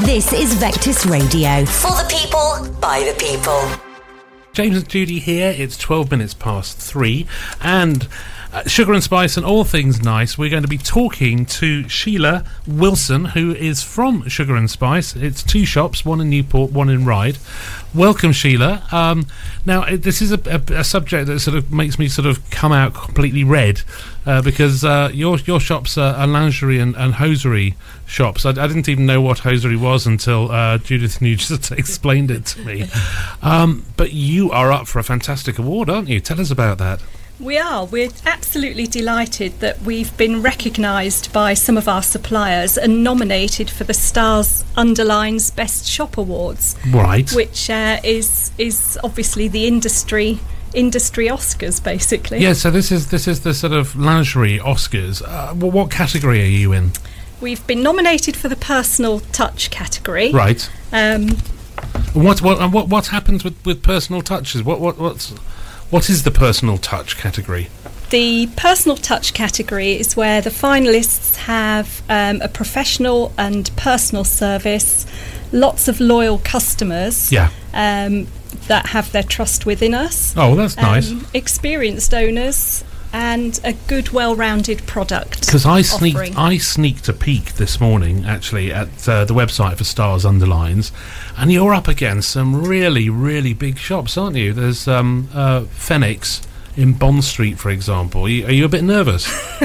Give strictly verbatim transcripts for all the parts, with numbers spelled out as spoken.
This is Vectis Radio. For the people, by the people. James and Judy here. It's twelve minutes past three. And uh, Sugar and Spice and all things nice. We're going to be talking to Sheila Wilson, who is from Sugar and Spice. It's two shops, one in Newport, one in Ryde. Welcome, Sheila. Um, now, it, this is a, a, a subject that sort of makes me sort of come out completely red uh, because uh, your your shops are, are lingerie and, and hosiery shops. I, I didn't even know what hosiery was until uh, Judith Nugent explained it to me. Um, but you are up for a fantastic award, aren't you? Tell us about that. We are. We're absolutely delighted that we've been recognised by some of our suppliers and nominated for the Stars Underlines Best Shop Awards. Right. Which uh, is is obviously the industry industry Oscars, basically. Yeah. So this is this is the sort of lingerie Oscars. Uh, what, what category are you in? We've been nominated for the personal touch category. Right. Um, what what what what happens with, with personal touches? What what what's What is the personal touch category? The personal touch category is where the finalists have um, a professional and personal service, lots of loyal customers yeah. um, that have their trust within us. Oh, that's nice. Um, experienced owners and a good, well-rounded product. Because I sneaked, offering. I sneaked a peek this morning, actually, at uh, the website for Stars Underlines, and you're up against some really, really big shops, aren't you? There's um, uh, Phoenix in Bond Street, for example. Are you, are you a bit nervous?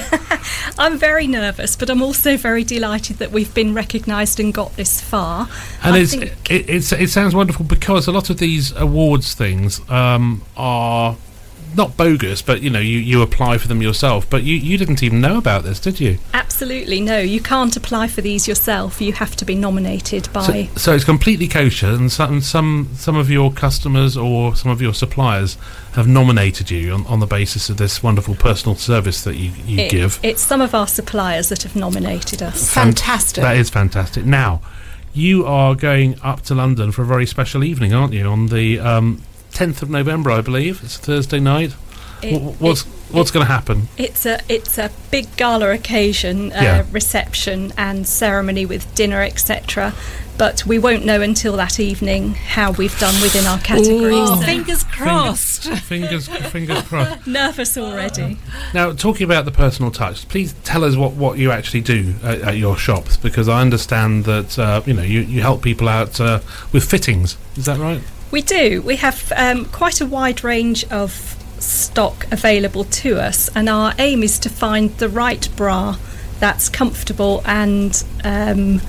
I'm very nervous, but I'm also very delighted that we've been recognised and got this far. And I it's, think it, it's, it sounds wonderful because a lot of these awards things um, are not bogus, but you know, you, you apply for them yourself. But you, you didn't even know about this, did you? Absolutely no. You can't apply for these yourself. You have to be nominated by. So, so it's completely kosher, and some some some of your customers or some of your suppliers have nominated you on, on the basis of this wonderful personal service that you, you it, give. It's some of our suppliers that have nominated us. Fantastic. That is fantastic. Now, you are going up to London for a very special evening, aren't you? On the um, tenth of November, I believe. It's a Thursday night. It, w- what's it, what's going to happen? It's a it's a big gala occasion, uh, Yeah. reception and ceremony with dinner, et cetera. But we won't know until that evening how we've done within our categories. Oh, So fingers crossed. Fingers fingers crossed. nervous already. Now, talking about the personal touch, please tell us what, what you actually do at, at your shops, because I understand that uh, you know you, you help people out uh, with fittings. Is that right? We do. We have um, quite a wide range of stock available to us, and our aim is to find the right bra that's comfortable and um,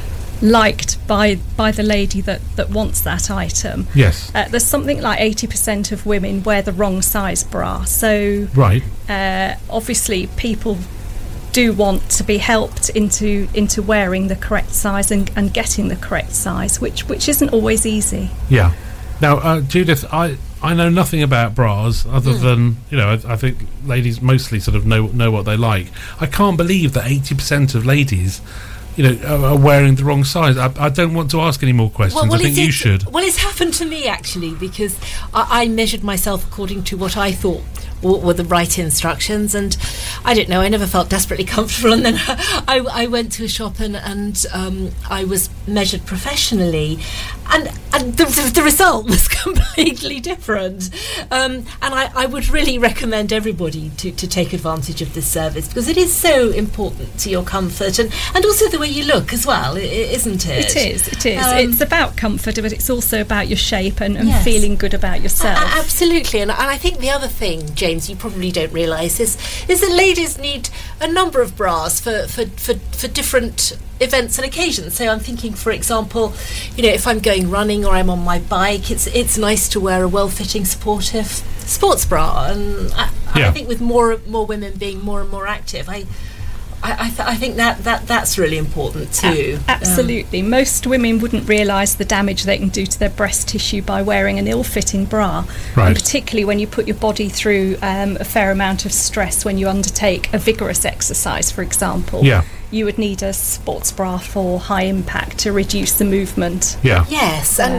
liked by by the lady that, that wants that item. Yes. Uh, there's something like eighty percent of women wear the wrong size bra, so Right. uh, obviously people do want to be helped into into wearing the correct size and, and getting the correct size, which which isn't always easy. Yeah. Now, uh, Judith, I, I know nothing about bras other Mm. than, you know, I, I think ladies mostly sort of know know what they like. I can't believe that eighty percent of ladies, you know, are, are wearing the wrong size. I, I don't want to ask any more questions. I think it's- you it's- should. Well, it's happened to me, actually, because I, I measured myself according to what I thought were, were the right instructions, and I don't know, I never felt desperately comfortable, and then I, I went to a shop and, and um, I was measured professionally, and, and the, the, the result was completely different. Um, and I, I would really recommend everybody to, to take advantage of this service, because it is so important to your comfort and, and also the way you look as well, i- isn't it? It is, it is. Um, it's about comfort, but it's also about your shape and, and Yes. feeling good about yourself. A- absolutely, and, and I think the other thing, James, you probably don't realise is is that ladies need a number of bras for, for, for, for different events and occasions. So I'm thinking, for example, you know, if I'm going running or I'm on my bike, it's it's nice to wear a well-fitting, supportive sports bra. And I, Yeah. I think with more more women being more and more active, I. I, I, th- I think that, that that's really important too. A- absolutely. Um, Most women wouldn't realise the damage they can do to their breast tissue by wearing an ill-fitting bra. Right. And particularly when you put your body through um, a fair amount of stress when you undertake a vigorous exercise, for example. Yeah. You would need a sports bra for high impact to reduce the movement. Yeah. Yes, and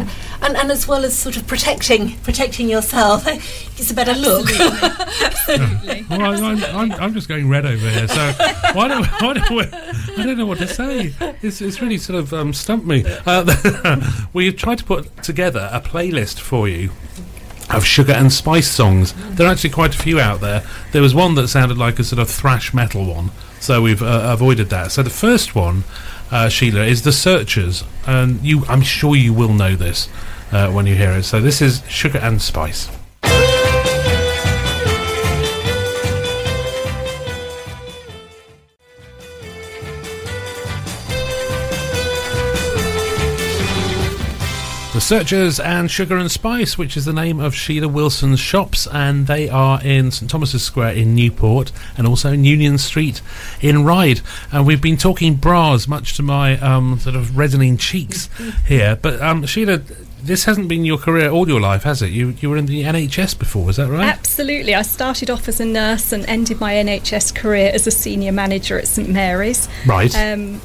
and and as well as sort of protecting protecting yourself, it's a better look. Absolutely. Well, I, I'm, I'm, I'm just going red over here, so why don't, why don't we, I don't know what to say. It's, it's really sort of um, stumped me. Uh, we've tried to put together a playlist for you of sugar and spice songs. There are actually quite a few out there. There was one that sounded like a sort of thrash metal one, so we've uh, avoided that. So the first one, uh, Sheila, is The Searchers, and you, I'm sure you will know this uh, when you hear it. So this is Sugar and Spice. The Searchers and Sugar and Spice, which is the name of Sheila Wilson's shops, and they are in St Thomas's Square in Newport and also in Union Street in Ryde. And we've been talking bras, much to my um, sort of reddening cheeks here. But um, Sheila, this hasn't been your career all your life, has it? You you were in the N H S before, is that right? Absolutely. I started off as a nurse and ended my N H S career as a senior manager at St Mary's. Right. Um,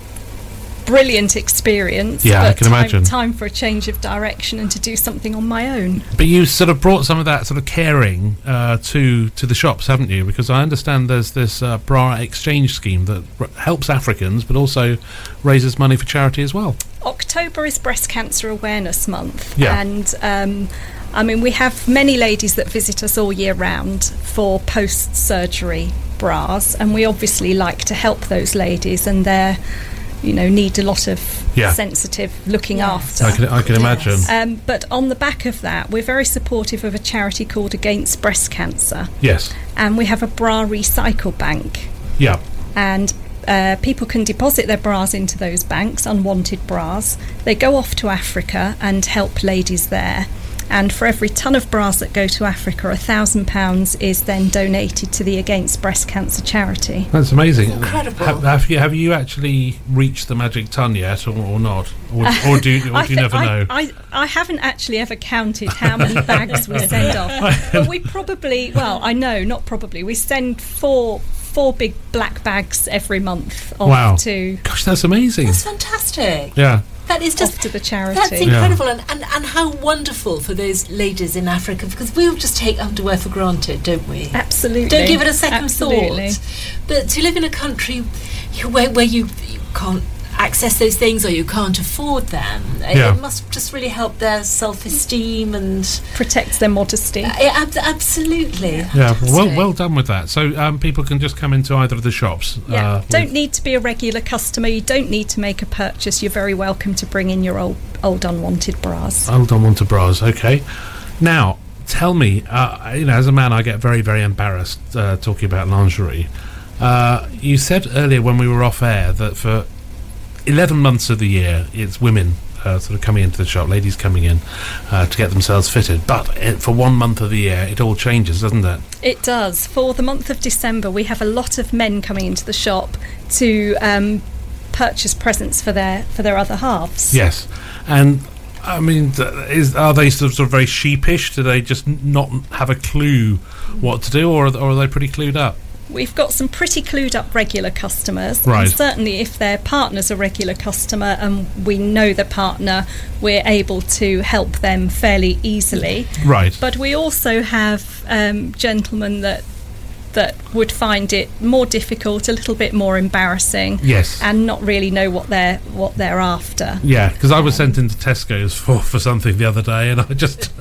brilliant experience. Yeah, but I can time, imagine. Time for a change of direction and to do something on my own. But you sort of brought some of that sort of caring uh, to to the shops, haven't you? Because I understand there's this uh, bra exchange scheme that r- helps Africans, but also raises money for charity as well. October is Breast Cancer Awareness Month, Yeah. and um, I mean we have many ladies that visit us all year round for post-surgery bras, and we obviously like to help those ladies, and they're you know need a lot of Yeah. sensitive looking Yes. after. I can I can imagine. Um, but on the back of that, we're very supportive of a charity called Against Breast Cancer, Yes. and we have a bra recycle bank, Yeah. and uh, people can deposit their bras into those banks, unwanted bras. They go off to Africa and help ladies there. And for every ton of bras that go to Africa, a thousand pounds is then donated to the Against Breast Cancer charity. That's amazing. Incredible. Have, have you have you actually reached the magic ton yet, or, or not, or, or do you, or I do you thi- never I, know? I, I haven't actually ever counted how many bags we send off, but we probably, well, I know, not probably, we send four four big black bags every month off Wow. to Gosh, that's amazing. That's fantastic. Yeah. That is just off to the charity. That's incredible, and, and and how wonderful for those ladies in Africa, because we all just take underwear for granted, don't we? Absolutely. Don't give it a second Absolutely. thought. But to live in a country where, where you, you can't access those things or you can't afford them, Yeah. it must just really help their self-esteem and Protects their modesty. uh, ab- absolutely. Yeah, well, Fantastic. well done with that. So um, people can just come into either of the shops. Yeah, uh, don't with- need to be a regular customer. You don't need to make a purchase. You're very welcome to bring in your old, old unwanted bras. Hold on, want to bras. Okay. Now, tell me, uh, you know, as a man, I get very, very embarrassed uh, talking about lingerie. Uh, you said earlier when we were off air that for eleven months of the year, it's women uh, sort of coming into the shop, ladies coming in uh, to get themselves fitted. But it, for one month of the year, it all changes, doesn't it? It does. For the month of December, we have a lot of men coming into the shop to um, purchase presents for their for their other halves. Yes. And I mean, th- is are they sort of, sort of very sheepish? Do they just n- not have a clue what to do, or, or are they pretty clued up? We've got some pretty clued up regular customers. Right. And certainly if their partner's a regular customer and we know the partner, we're able to help them fairly easily. Right. But we also have um, gentlemen that that would find it more difficult, a little bit more embarrassing, Yes. and not really know what they're what they're after. Yeah, because I was sent into Tesco's for, for something the other day, and I just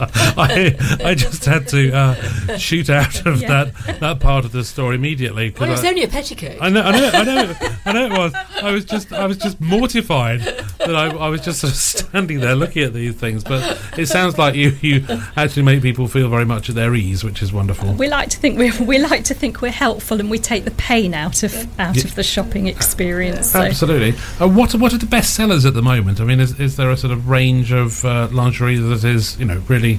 I I just had to uh, shoot out of Yeah. that, that part of the story immediately. 'cause Well, it's I, only a petticoat. I know, I know, I know, I know it was. I was just, I was just mortified that I, I was just sort of standing there looking at these things. But it sounds like you, you actually make people feel very much at their ease, which is wonderful. We like to think we we like to think we're helpful, and we take the pain out of out Yeah. of the shopping experience. So. Absolutely. Uh, what what are the best sellers at the moment? I mean, is is there a sort of range of uh, lingerie that is, you know, really?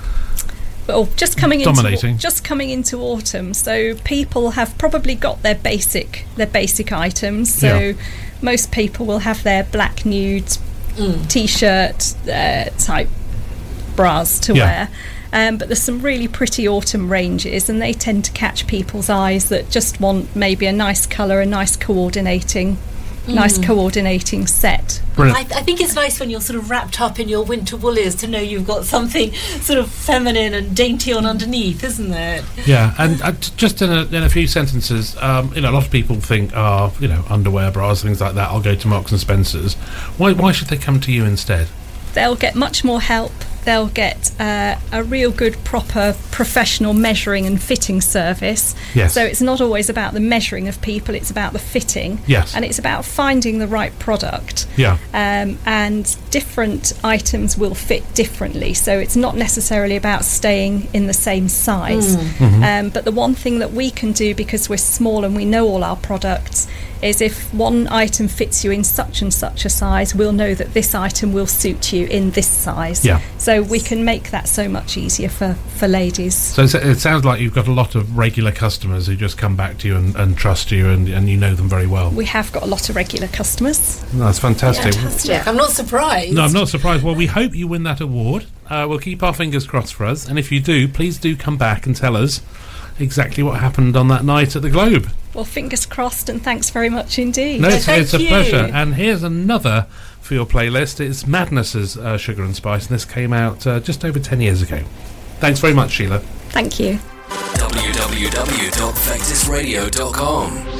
Well, just coming Dominating. into just coming into autumn, so people have probably got their basic their basic items. So Yeah. most people will have their black nude Mm. t-shirt uh, type bras to Yeah. wear. Um, but there's some really pretty autumn ranges, and they tend to catch people's eyes that just want maybe a nice colour, a nice coordinating nice coordinating set. Brilliant. I, I think it's nice when you're sort of wrapped up in your winter woolies to know you've got something sort of feminine and dainty on underneath, isn't it? Yeah, and uh, t- just in a, in a few sentences, um, you know, a lot of people think, oh, you know, underwear, bras, things like that, I'll go to Marks and Spencer's. Why, why should they come to you instead? They'll get much more help. They'll get uh, a real good, proper, professional measuring and fitting service. Yes. So it's not always about the measuring of people, it's about the fitting. Yes. And it's about finding the right product. Yeah. Um, and different items will fit differently. So it's not necessarily about staying in the same size. Mm. Mm-hmm. Um, but the one thing that we can do, because we're small and we know all our products, is if one item fits you in such and such a size, we'll know that this item will suit you in this size. Yeah. So we can make that so much easier for, for ladies. So it's- it sounds like you've got a lot of regular customers who just come back to you and, and trust you, and, and you know them very well. We have got a lot of regular customers. That's fantastic. Fantastic. I'm not surprised. No, I'm not surprised. Well, we hope you win that award. Uh, we'll keep our fingers crossed for us, and if you do, please do come back and tell us exactly what happened on that night at the Globe. Well, fingers crossed, and thanks very much indeed. No, it's, Thank it's a you. pleasure. And here's another for your playlist. It's Madness's uh, Sugar and Spice, and this came out uh, just over ten years ago. Thanks very much, Sheila. Thank you. w w w dot vectis radio dot com